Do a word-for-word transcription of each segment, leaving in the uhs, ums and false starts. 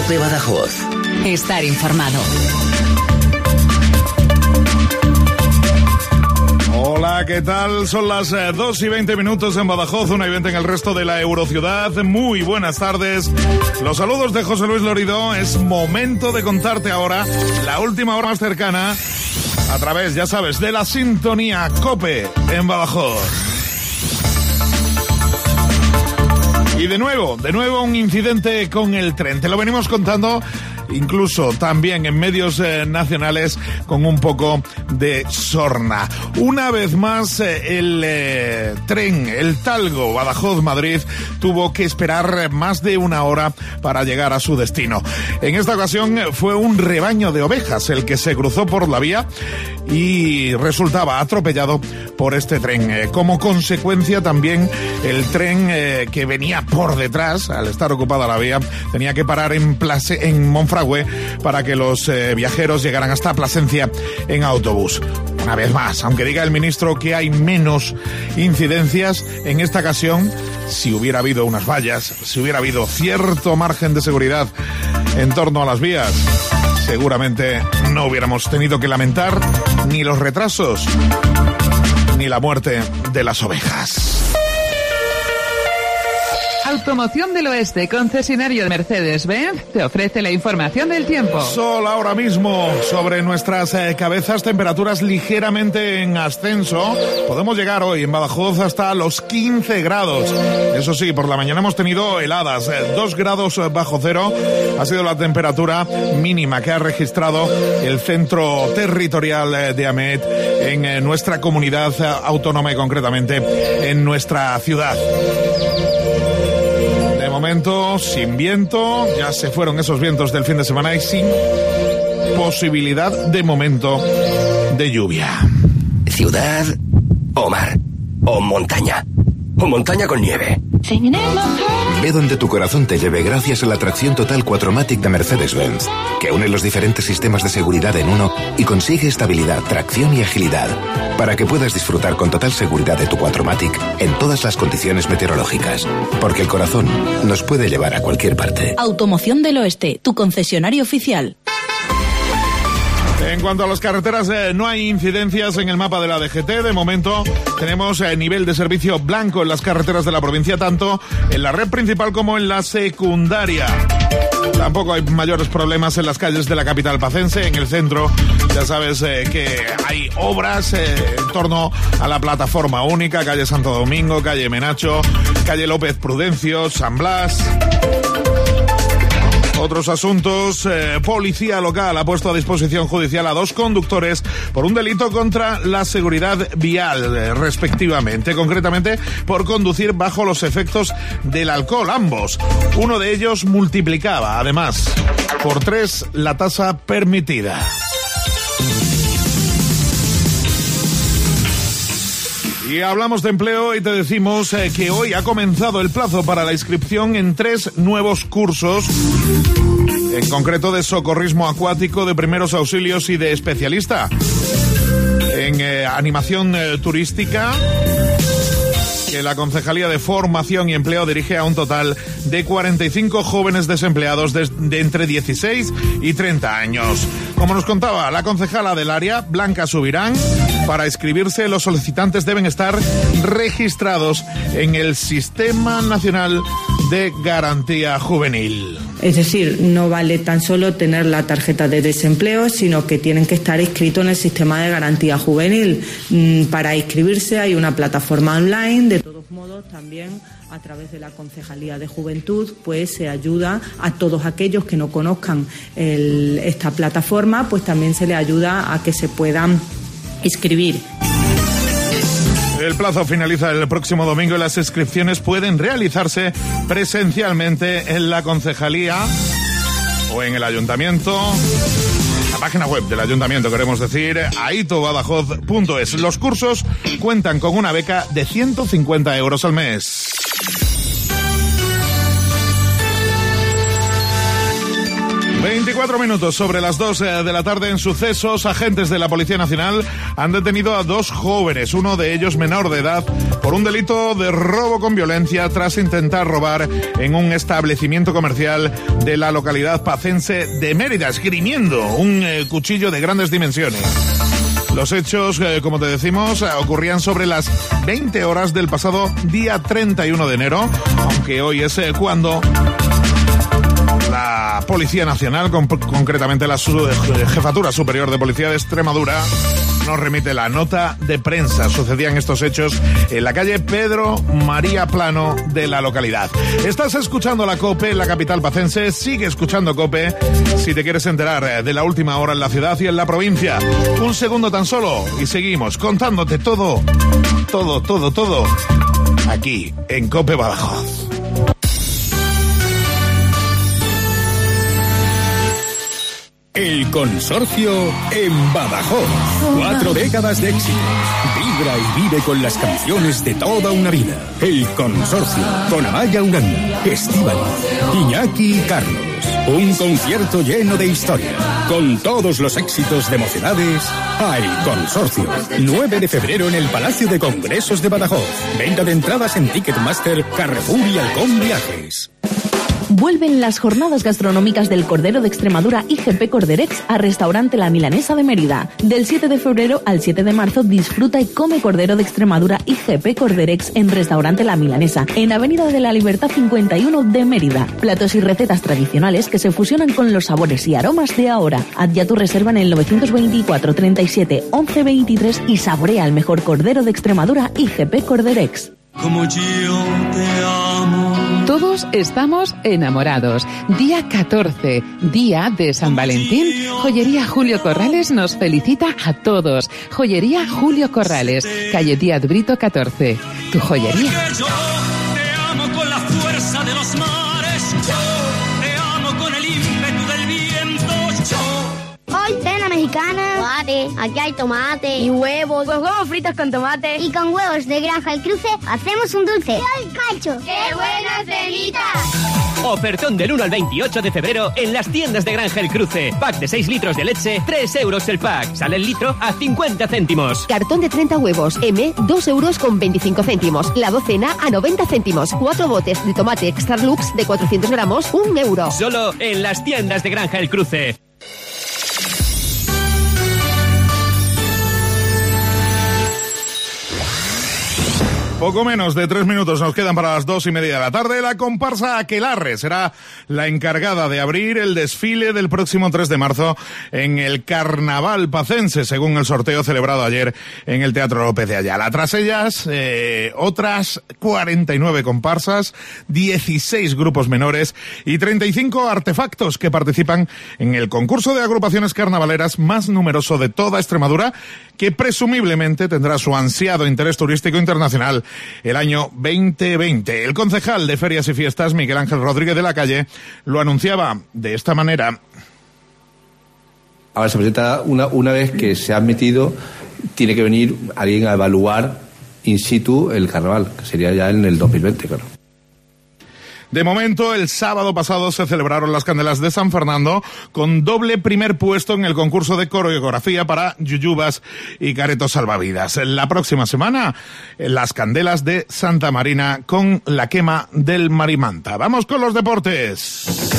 de Badajoz. Estar informado. Hola, ¿qué tal? Son las eh, dos y veinte minutos en Badajoz, una y veinte en el resto de la Eurociudad. Muy buenas tardes. Los saludos de José Luis Lorido. Es momento de contarte ahora la última hora más cercana a través, ya sabes, de la sintonía COPE en Badajoz. Y de nuevo, de nuevo un incidente con el tren. Te lo venimos contando incluso también en medios eh, nacionales con un poco de sorna. Una vez más eh, el eh, tren, el Talgo Badajoz-Madrid, tuvo que esperar más de una hora para llegar a su destino. En esta ocasión fue un rebaño de ovejas el que se cruzó por la vía y resultaba atropellado por este tren. Eh, como consecuencia también el tren eh, que venía por detrás, al estar ocupada la vía, tenía que parar en, Place, en Monfragüe para que los eh, viajeros llegaran hasta Plasencia en autobús. Una vez más, aunque diga el ministro que hay menos incidencias, en esta ocasión, si hubiera habido unas vallas, si hubiera habido cierto margen de seguridad en torno a las vías, seguramente no hubiéramos tenido que lamentar ni los retrasos ni la muerte de las ovejas. Automoción del Oeste, concesionario de Mercedes-Benz, te ofrece la información del tiempo. Sol ahora mismo sobre nuestras eh, cabezas, temperaturas ligeramente en ascenso. Podemos llegar hoy en Badajoz hasta los quince grados. Eso sí, por la mañana hemos tenido heladas, eh, dos grados bajo cero. Ha sido la temperatura mínima que ha registrado el centro territorial eh, de AMET en eh, nuestra comunidad eh, autónoma y concretamente en nuestra ciudad. Momento sin viento, ya se fueron esos vientos del fin de semana y sin posibilidad de momento de lluvia. Ciudad o mar o montaña o montaña con nieve. Ve donde tu corazón te lleve gracias a la tracción total cuatro matic de Mercedes-Benz, que une los diferentes sistemas de seguridad en uno y consigue estabilidad, tracción y agilidad, para que puedas disfrutar con total seguridad de tu cuatro matic en todas las condiciones meteorológicas, porque el corazón nos puede llevar a cualquier parte. Automoción del Oeste, tu concesionario oficial. En cuanto a las carreteras, eh, no hay incidencias en el mapa de la D G T. De momento tenemos eh, nivel de servicio blanco en las carreteras de la provincia, tanto en la red principal como en la secundaria. Tampoco hay mayores problemas en las calles de la capital pacense. En el centro, ya sabes eh, que hay obras eh, en torno a la plataforma única, calle Santo Domingo, calle Menacho, calle López Prudencio, San Blas. Otros asuntos, eh, policía local ha puesto a disposición judicial a dos conductores por un delito contra la seguridad vial, eh, respectivamente, concretamente por conducir bajo los efectos del alcohol, ambos. Uno de ellos multiplicaba, además, por tres la tasa permitida. Y hablamos de empleo y te decimos eh, que hoy ha comenzado el plazo para la inscripción en tres nuevos cursos, en concreto de socorrismo acuático, de primeros auxilios y de especialista en eh, animación eh, turística, que la Concejalía de Formación y Empleo dirige a un total de cuarenta y cinco jóvenes desempleados de, de entre dieciséis y treinta años. Como nos contaba la concejala del área, Blanca Subirán, para inscribirse los solicitantes deben estar registrados en el Sistema Nacional de Garantía Juvenil. Es decir, no vale tan solo tener la tarjeta de desempleo, sino que tienen que estar inscritos en el Sistema de Garantía Juvenil. Para inscribirse hay una plataforma online. De todos modos, también a través de la Concejalía de Juventud, pues se ayuda a todos aquellos que no conozcan el, esta plataforma, pues también se les ayuda a que se puedan inscribir. El plazo finaliza el próximo domingo y las inscripciones pueden realizarse presencialmente en la concejalía o en el ayuntamiento. La página web del ayuntamiento, queremos decir, aito badajoz punto es. Los cursos cuentan con una beca de ciento cincuenta euros al mes. veinticuatro minutos sobre las dos de la tarde. En sucesos, agentes de la Policía Nacional han detenido a dos jóvenes, uno de ellos menor de edad, por un delito de robo con violencia tras intentar robar en un establecimiento comercial de la localidad pacense de Mérida, esgrimiendo un eh, cuchillo de grandes dimensiones. Los hechos, eh, como te decimos, ocurrían sobre las veinte horas del pasado día treinta y uno de enero, aunque hoy es eh, cuando la Policía Nacional, con, concretamente la su, Jefatura Superior de Policía de Extremadura, nos remite la nota de prensa. Sucedían estos hechos en la calle Pedro María Plano de la localidad. Estás escuchando la COPE, la capital pacense. Sigue escuchando COPE si te quieres enterar de la última hora en la ciudad y en la provincia. Un segundo tan solo y seguimos contándote todo, todo, todo, todo, aquí en COPE Badajoz. El Consorcio en Badajoz. Cuatro décadas de éxito. Vibra y vive con las canciones de toda una vida. El Consorcio, con Amaya Uranda, Estíbaliz, Iñaki y Carlos. Un concierto lleno de historia, con todos los éxitos de Mocedades. El Consorcio. nueve de febrero en el Palacio de Congresos de Badajoz. Venta de entradas en Ticketmaster, Carrefour y Halcón Viajes. Vuelven las jornadas gastronómicas del Cordero de Extremadura I G P Corderex a Restaurante La Milanesa de Mérida. Del siete de febrero al siete de marzo disfruta y come Cordero de Extremadura I G P Corderex en Restaurante La Milanesa, en Avenida de la Libertad cincuenta y uno de Mérida. Platos y recetas tradicionales que se fusionan con los sabores y aromas de ahora. Haz ya tu reserva en el novecientos veinticuatro, treinta y siete, once veintitrés y saborea el mejor Cordero de Extremadura I G P Corderex. Como yo te amo. Todos estamos enamorados. Día catorce, día de San Valentín. Joyería Julio Corrales nos felicita a todos. Joyería Julio Corrales, calle Díaz Brito catorce. Tu joyería. Yo te amo con la fuerza de los mares. Yo te amo con el ímpetu del viento. Yo. Hoy cena mexicana. Tomate. Aquí hay tomate y huevos. Pues huevos fritos con tomate. Y con huevos de Granja El Cruce hacemos un dulce. ¡Yo el cacho! ¡Qué buena cenita! Ofertón del uno al veintiocho de febrero en las tiendas de Granja El Cruce. Pack de seis litros de leche, tres euros el pack. Sale el litro a cincuenta céntimos. Cartón de treinta huevos, M, dos euros con veinticinco céntimos. La docena a noventa céntimos. Cuatro botes de tomate Extra Lux de cuatrocientos gramos, un euro. Solo en las tiendas de Granja El Cruce. Poco menos de tres minutos nos quedan para las dos y media de la tarde. La comparsa Aquelarre será la encargada de abrir el desfile del próximo tres de marzo en el Carnaval Pacense, según el sorteo celebrado ayer en el Teatro López de Ayala. Tras ellas, eh, otras cuarenta y nueve comparsas, dieciséis grupos menores y treinta y cinco artefactos que participan en el concurso de agrupaciones carnavaleras más numeroso de toda Extremadura, que presumiblemente tendrá su ansiado interés turístico internacional el año veinte veinte. El concejal de Ferias y Fiestas, Miguel Ángel Rodríguez de la Calle, lo anunciaba de esta manera. Ahora se presenta una, una vez que se ha metido, tiene que venir alguien a evaluar in situ el carnaval, que sería ya en el dos mil veinte, claro. De momento, el sábado pasado se celebraron las Candelas de San Fernando con doble primer puesto en el concurso de coreografía para yuyubas y caretos salvavidas. La próxima semana, las Candelas de Santa Marina con la quema del Marimanta. Vamos con los deportes.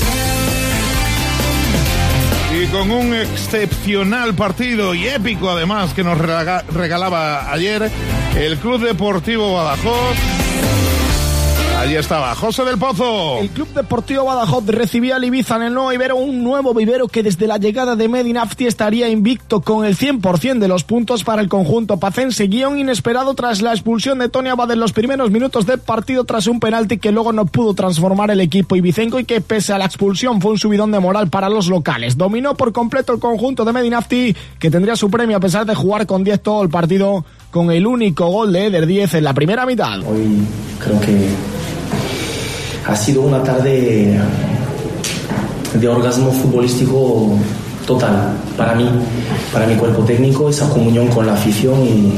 Y con un excepcional partido y épico además que nos regalaba ayer el Club Deportivo Badajoz. Allí estaba José del Pozo. El Club Deportivo Badajoz recibía al Ibiza en el nuevo vivero, un nuevo vivero que desde la llegada de Medi Nafti estaría invicto con el cien por ciento de los puntos para el conjunto pacense. Guión inesperado tras la expulsión de Tony Abad en los primeros minutos del partido tras un penalti que luego no pudo transformar el equipo ibicenco y que pese a la expulsión fue un subidón de moral para los locales. Dominó por completo el conjunto de Medi Nafti, que tendría su premio a pesar de jugar con diez todo el partido, con el único gol de Eder Díez en la primera mitad. Hoy creo que ha sido una tarde de orgasmo futbolístico total para mí, para mi cuerpo técnico, esa comunión con la afición y,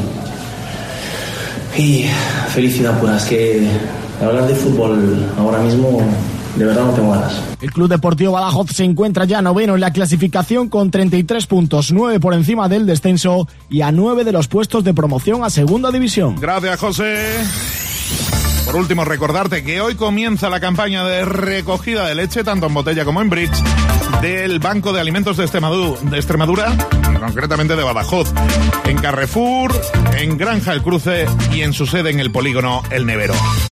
y felicidad pura. Es que hablar de fútbol ahora mismo de verdad no tengo ganas. El Club Deportivo Badajoz se encuentra ya noveno en la clasificación con treinta y tres puntos, nueve por encima del descenso y a nueve de los puestos de promoción a Segunda División. Gracias, José. Por último, recordarte que hoy comienza la campaña de recogida de leche, tanto en botella como en bricks, del Banco de Alimentos de Extremadura, de Extremadura, concretamente de Badajoz, en Carrefour, en Granja El Cruce y en su sede en el polígono El Nevero.